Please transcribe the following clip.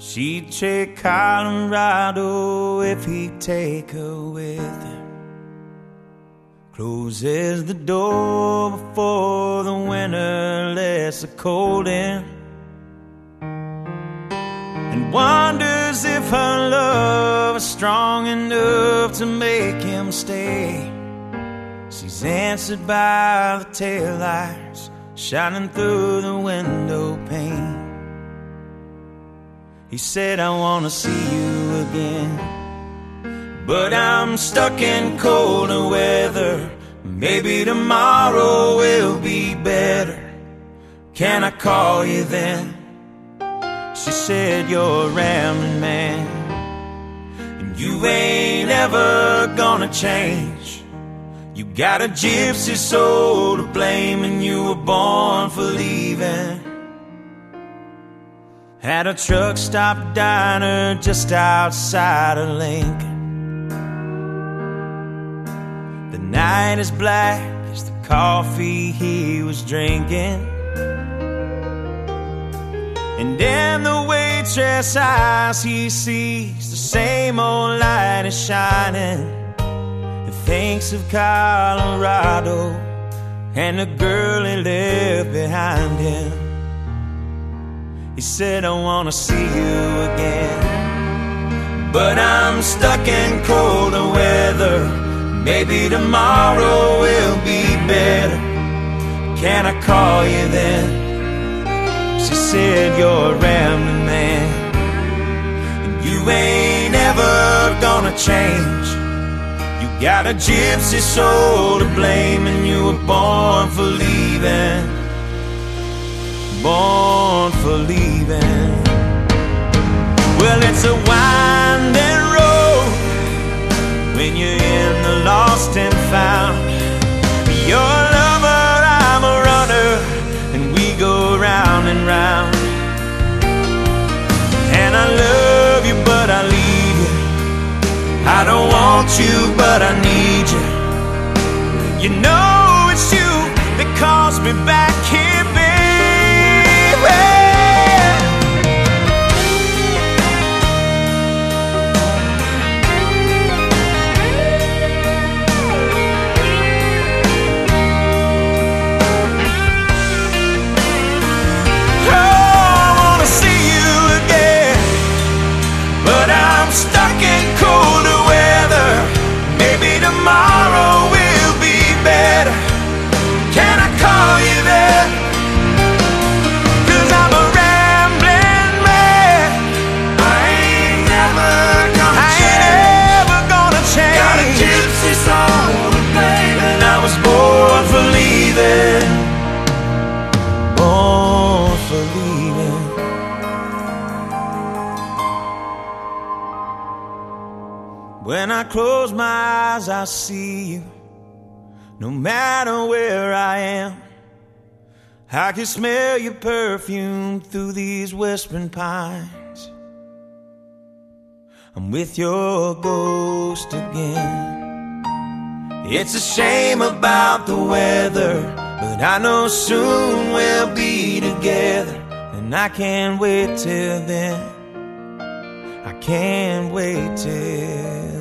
She'd trade Colorado if he'd take her with him. Closes the door before the winter lets the cold in, and wonders if her love is strong enough to make him stay. She's answered by the taillights shining through the window pane. He said, I wanna see you again, but I'm stuck in colder weather. Maybe tomorrow will be better. Can I call you then? She said, you're a rambling man, and you ain't ever gonna change. You got a gypsy soul to blame, and you were born for leaving. At a truck stop diner just outside of Lincoln. The night is black as the coffee he was drinking, and in the waitress' eyes he sees the same old light is shining, and thinks of Colorado and the girl he left behind him. He said, I wanna see you again, but I'm stuck in colder weather. Maybe tomorrow will be better. Can I call you then? She said, you're a rambling man, and you ain't ever gonna change. You got a gypsy soul to blame, and you were born for leaving. Born for leaving. Well, it's a winding road when you're in the lost and found. You're a lover, I'm a runner, and we go round and round. And I love you, but I leave you. I don't want you, but I need you. You know it's you that calls me back here, baby. Stuck in colder weather. Maybe tomorrow will be better. Can I call you there? 'Cause I'm a rambling man. I ain't never gonna change. Got a gypsy soul to blame, and I was born for leaving. Born for leaving. When I close my eyes, I see you. No matter where I am, I can smell your perfume through these whispering pines. I'm with your ghost again. It's a shame about the weather, but I know soon we'll be together, and I can't wait till then. I can't wait till